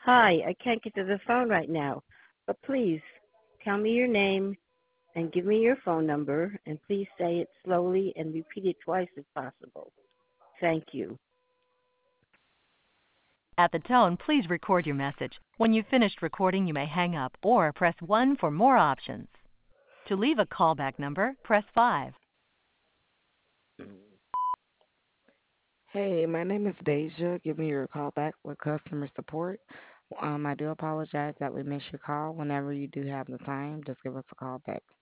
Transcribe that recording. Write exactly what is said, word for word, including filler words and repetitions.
Hi, I can't get to the phone right now, but please tell me your name and give me your phone number, and please say it slowly and repeat it twice if possible. Thank you. At the tone, please record your message. When you've finished recording, you may hang up or press one for more options. To leave a callback number, press five. Hey, my name is Deja. Give me your call back with customer support. Um, I do apologize that we missed your call. Whenever you do have the time, just give us a call back.